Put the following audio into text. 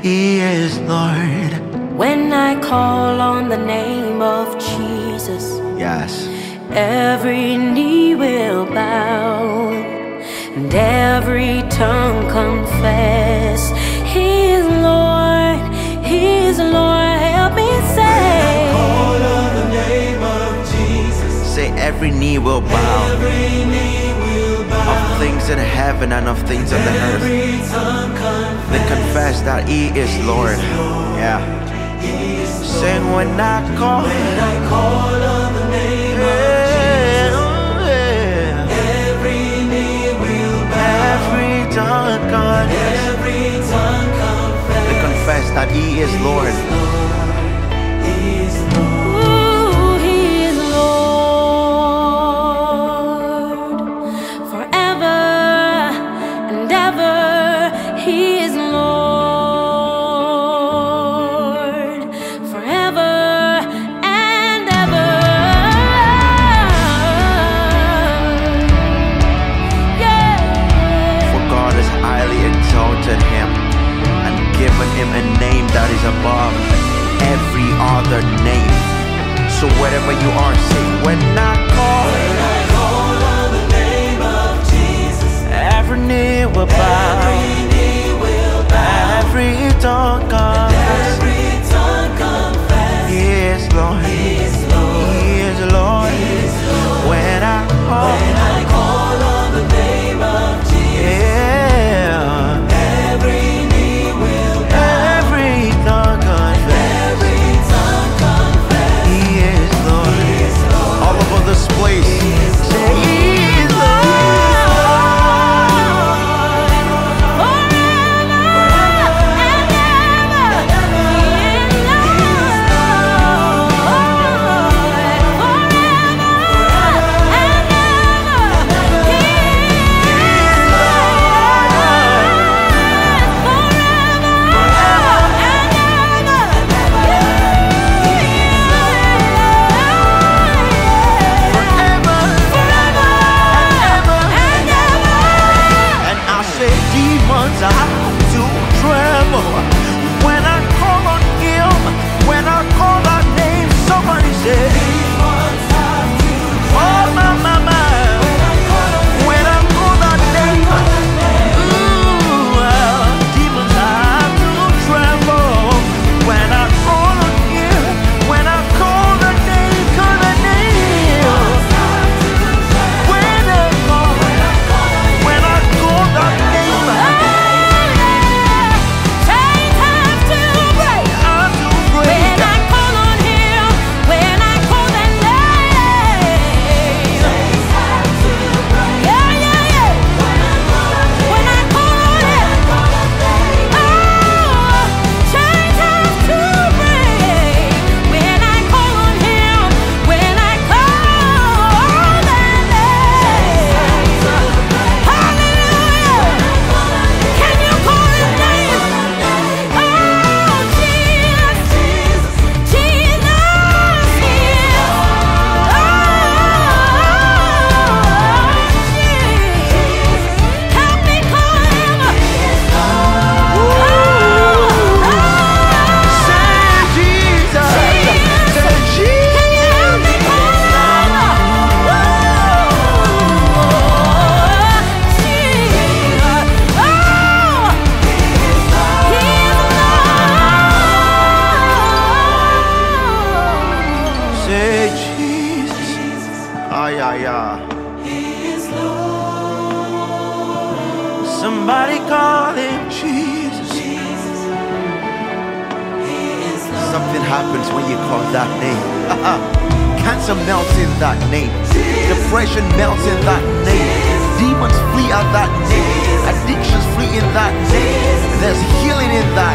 He is Lord. When I call on the name of Jesus, Yes. every knee will bow and every tongue confess He is Lord, He is Lord. Help me say, when I call on the name of Jesus, say every knee will bow. every knee will bow. Of things in heaven and of things on the earth. Every tongue They confess that He is Lord. Yeah. Sing when I call. When I call on the name of every knee will bow. Every tongue confess. Every tongue confess. They confess that He is Lord. He is Lord. ooh, He is Lord. Forever and ever He is Lord. Forever and ever. Yeah. For God has highly exalted Him and given Him a name that is above every other name. So wherever you are, say when I call. When I call on the name of Jesus, Every knee will bow. every knee will bow. Every tongue confess. Every tongue confess. He is Lord. He is Lord. He is Lord. When I call. When I call on the name of Jesus, Yeah. every knee will bow. Every tongue confess. Every tongue confess. He is Lord. He is Lord. All over this place. Say He is demons have to tremble when I call on Him. When I call that name, somebody say, Demons have to oh my, my, my. When I call that name, ooh, demons have to tremble. When I call on Him, when I call the name, call the name. When I call that name. Say Jesus. Ay, ay, ay. Somebody call Him Jesus. Something happens when you call that name. Cancer melts in that name. Depression melts in that name. Demons flee at that name. Addictions flee in that name. There's healing in that